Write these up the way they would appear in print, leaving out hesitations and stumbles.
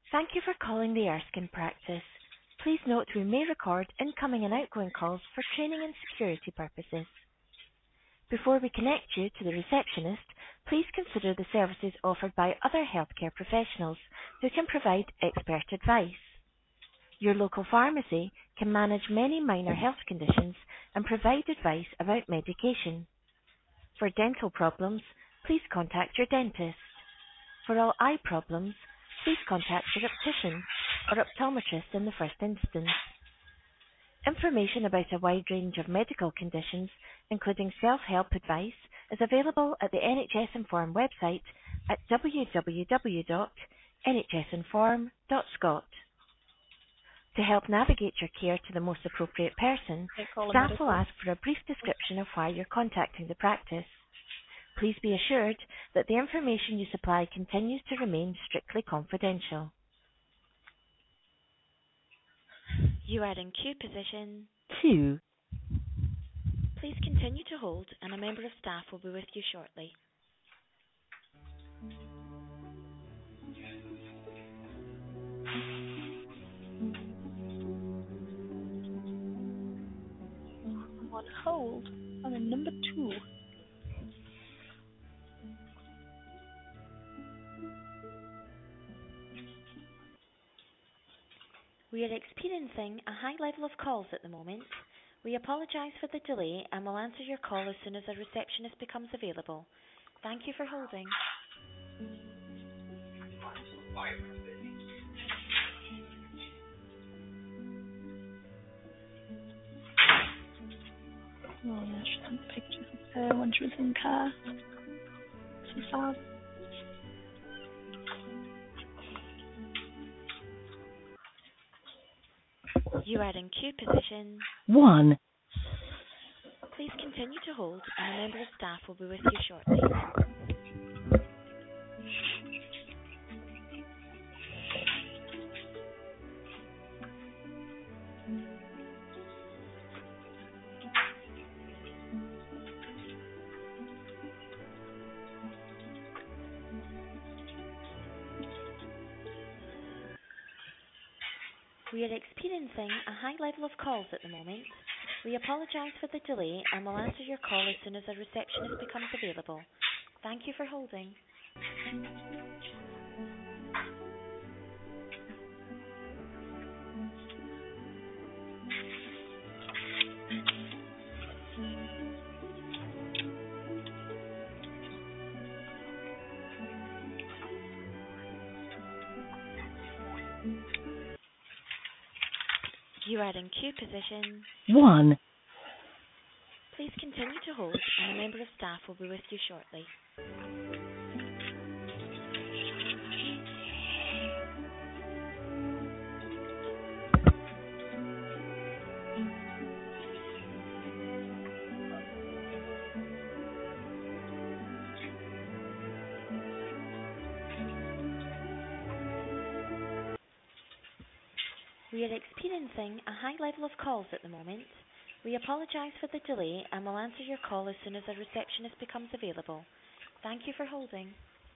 Thank you for calling the Erskine practice. Please note we may record incoming and outgoing calls for training and security purposes. Before we connect you to the receptionist, please consider the services offered by other healthcare professionals who can provide expert advice. Your local pharmacy can manage many minor health conditions and provide advice about medication. For dental problems, please contact your dentist. For all eye problems, please contact your optician or optometrist in the first instance. Information about a wide range of medical conditions, including self-help advice, is available at the NHS Inform website at www.nhsinform.scot. To help navigate your care to the most appropriate person, staff will ask for a brief description of why you're contacting the practice. Please be assured that the information you supply continues to remain strictly confidential. You are in queue position 2. Please continue to hold and a member of staff will be with you shortly. I'm on hold. I'm in number 2. We are experiencing a high level of calls at the moment. We apologise for the delay and will answer your call as soon as a receptionist becomes available. Thank you for holding. Oh yeah, she sent pictures of her when she was in car. So sad. You are in queue position 1. Please continue to hold and a member of staff will be with you shortly. We are experiencing a high level of calls at the moment. We apologise for the delay and will answer your call as soon as a receptionist becomes available. Thank you for holding. You are in queue position 1. Please continue to hold and a member of staff will be with you shortly. We are experiencing a high level of calls at the moment. We apologise for the delay and will answer your call as soon as a receptionist becomes available. Thank you for holding.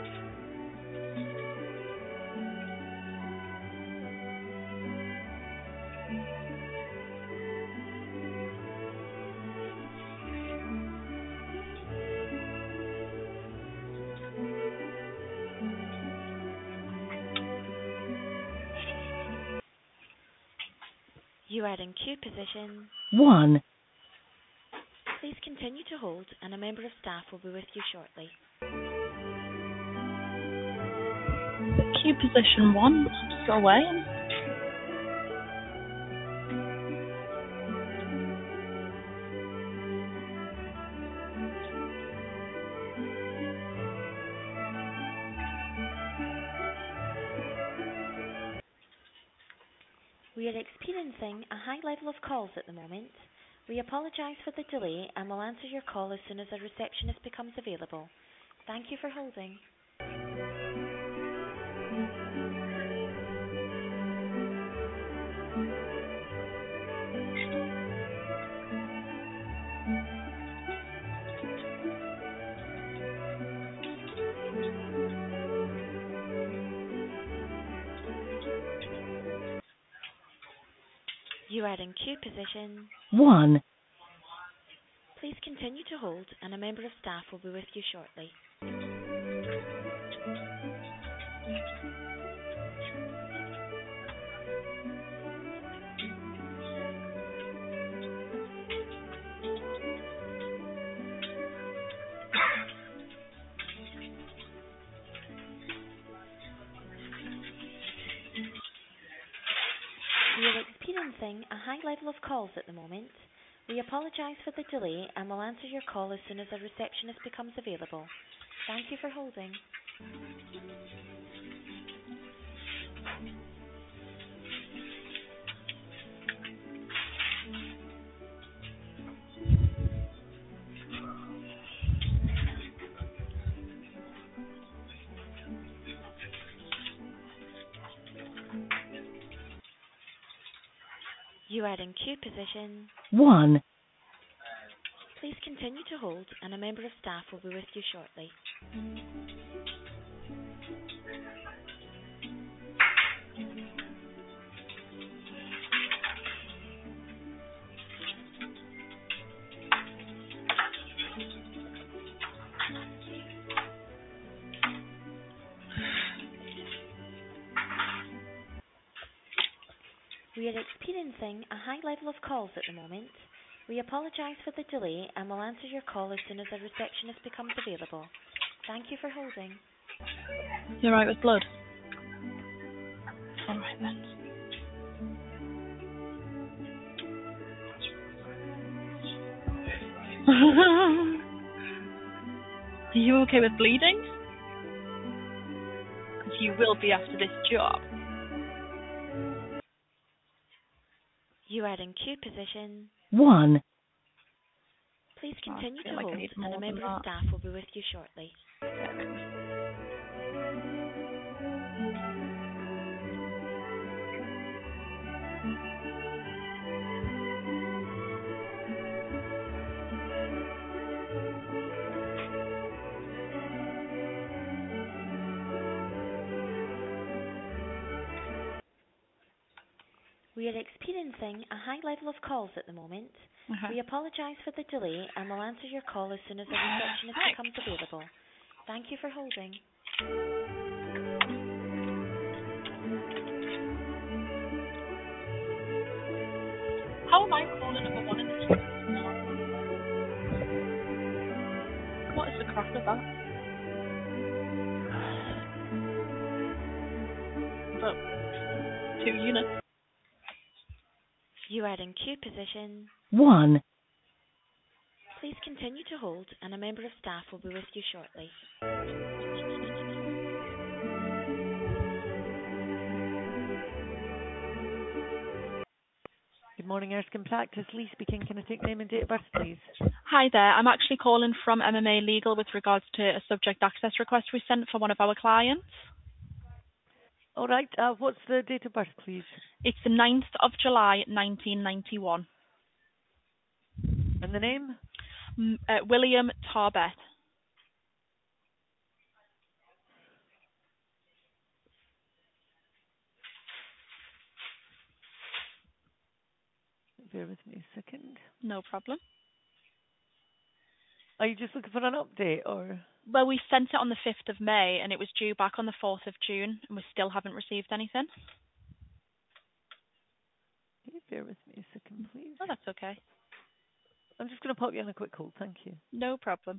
You are in queue position 1. Please continue to hold and a member of staff will be with you shortly. Queue position 1. Still waiting. We are experiencing a high level of calls at the moment. We apologise for the delay and will answer your call as soon as a receptionist becomes available. Thank you for holding. You are in queue position 1. Please continue to hold, and a member of staff will be with you shortly. We are experiencing a high level of calls at the moment. We apologize for the delay and will answer your call as soon as a receptionist becomes available. Thank you for holding. You are in queue position 1. Please continue to hold, and a member of staff will be with you shortly. We are experiencing a high level of calls at the moment. We apologize for the delay and will answer your call as soon as a receptionist becomes available. Thank you for holding. You're right with blood? Alright then. Are you okay with bleeding? Because you will be after this job. You are in queue position 1. Please continue I feel to like I hold, need and more a member than of that. staff will be with you shortly. We are experiencing a high level of calls at the moment. We apologize for the delay and will answer your call as soon as a receptionist becomes available. Thank you for holding. How am I calling number one in this one? What is the crack with that? But 2 units. You are in queue position 1. Please continue to hold, and a member of staff will be with you shortly. Good morning, Erskine Practice. Lee speaking. Can I take name and date of birth, please? Hi there. I'm actually calling from MMA Legal with regards to a subject access request we sent for one of our clients. All right. What's the date of birth, please? It's the 9th of July, 1991. And the name? William Tarbett. Bear with me a second. No problem. Are you just looking for an update, or? Well, we sent it on the 5th of May, and it was due back on the 4th of June, and we still haven't received anything. Can you bear with me a second, please? Oh, that's okay. I'm just going to pop you on a quick hold. Thank you. No problem.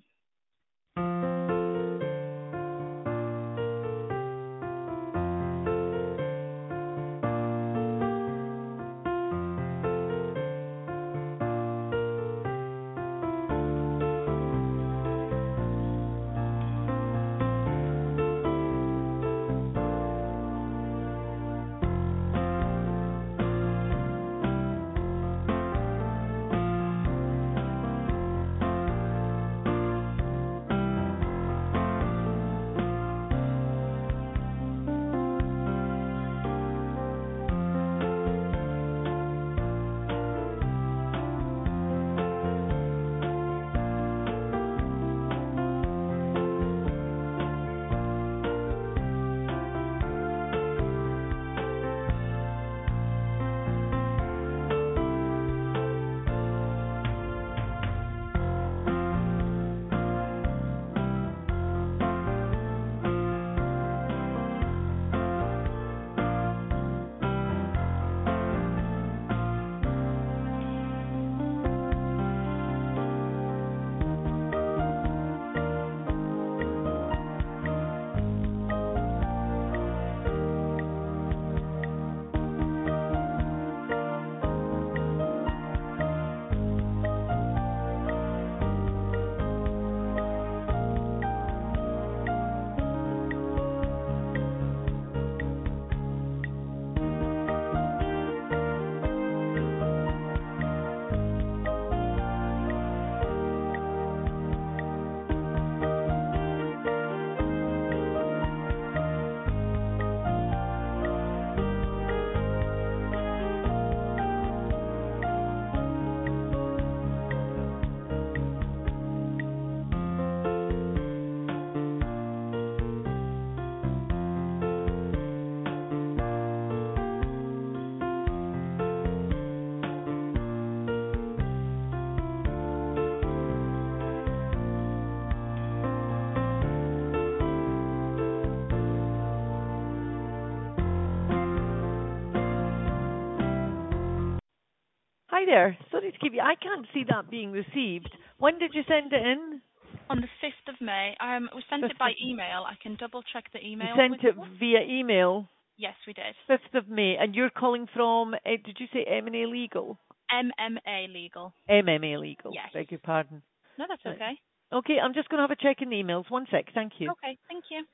Hi there. Sorry to keep you. I can't see that being received. When did you send it in? On the 5th of May. We sent it 5th by of email. I can double check the You email sent with it you. via email. Yes, we did. 5th of May, and you're calling from, did you say M&A Legal? MMA Legal. MMA Legal. Yes. Beg your pardon. No, that's Right. okay. Okay, I'm just going to have a check in the emails. 1 sec, thank you. Okay, thank you.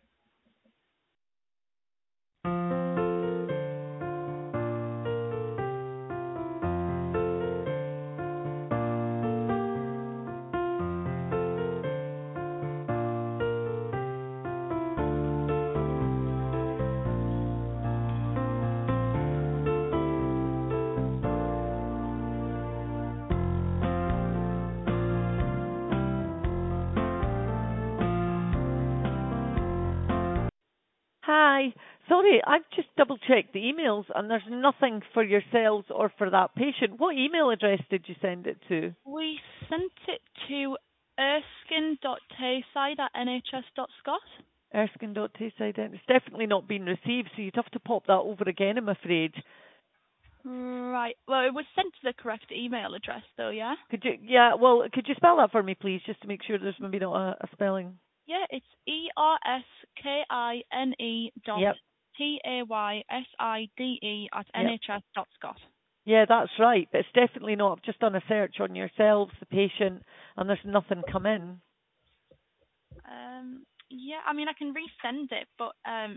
Hi. Sorry, I've just double-checked the emails, and there's nothing for yourselves or for that patient. What email address did you send it to? We sent it to erskine.tayside@nhs.scot. Erskine.tayside. It's definitely not been received, so you'd have to pop that over again, I'm afraid. Right. Well, it was sent to the correct email address, though, yeah? Could you spell that for me, please, just to make sure there's maybe not a spelling? Yeah, it's ERSKINE dot Yep. TAYSIDE at Yep. NHS.scot. Yeah, that's right, but it's definitely not. I've just done a search on yourselves, the patient, and there's nothing come in. Yeah, I mean, I can resend it, but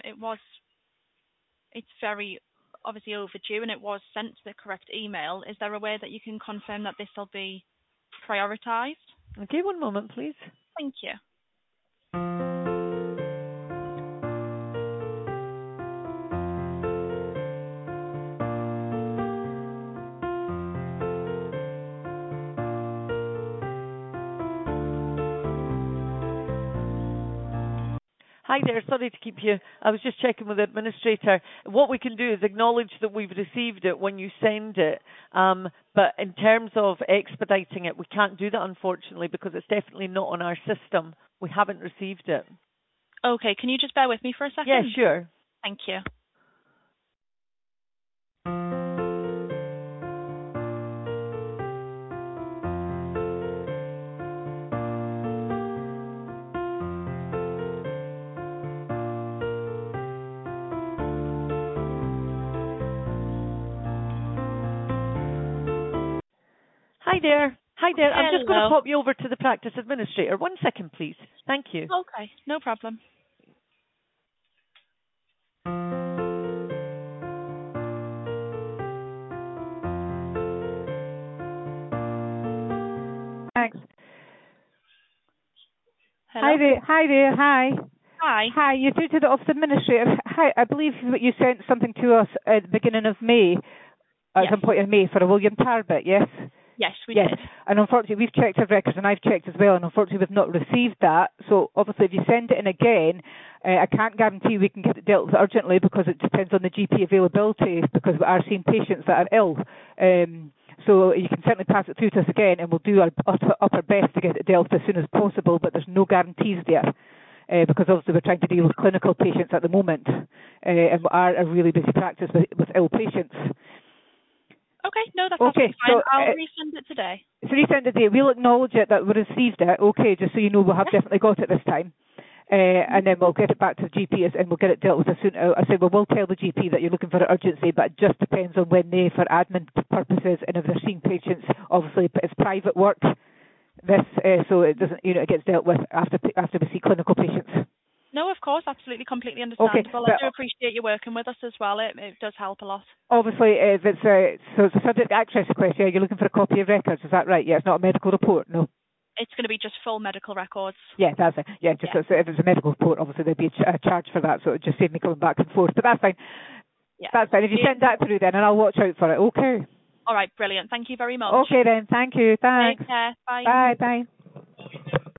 it's very obviously overdue, and it was sent to the correct email. Is there a way that you can confirm that this will be prioritised? Okay, 1 moment, please. Thank you. Hi there, sorry to keep you. I was just checking with the administrator. What we can do is acknowledge that we've received it when you send it, but in terms of expediting it, we can't do that, unfortunately, because it's definitely not on our system. We haven't received it. Okay, can you just bear with me for a second? Yeah, sure. Thank you. Hi there. Hi there. I'm just going to Hello. pop you over to the practice administrator. 1 second, please. Thank you. Okay, no problem. Thanks. Hello? Hi there. Hi. Hi. Hi, you're through to the office administrator. Hi, I believe that you sent something to us at the beginning of May, at Yes. some point in May, for a William Tarbit, yes? Yes, we Yes. did. And unfortunately, we've checked our records, and I've checked as well, and unfortunately, we've not received that. So obviously, if you send it in again, I can't guarantee we can get it dealt with urgently because it depends on the GP availability, because we are seeing patients that are ill. So you can certainly pass it through to us again, and we'll do our upper best to get it dealt with as soon as possible, but there's no guarantees there. Because obviously we're trying to deal with clinical patients at the moment, and we are a really busy practice with ill patients. Okay, no, that's Okay, absolutely fine. so, I'll resend it today. So resend it. We'll acknowledge it that we received it. Okay, just so you know, we'll have definitely got it this time. And then we'll get it back to the GP and we'll get it dealt with as soon. I say we'll tell the GP that you're looking for urgency, but it just depends on when they, for admin purposes, and if they're seeing patients. Obviously, it's private work. So it doesn't, it gets dealt with after we see clinical patients. No, of course, absolutely, completely understandable. Okay, I do appreciate you working with us as well. It does help a lot. Obviously, if it's so it's a subject access request. Yeah, you're looking for a copy of records. Is that right? Yeah, it's not a medical report. No. It's going to be just full medical records. Yeah, that's it. Yeah, just So if it's a medical report, obviously there'd be a charge for that. So it just saved me coming back and forth. But that's fine. Yeah. That's fine. If you send that through, then, and I'll watch out for it. Okay. All right, brilliant. Thank you very much. Okay then. Thank you. Thanks. Take care. Bye. Bye. Bye.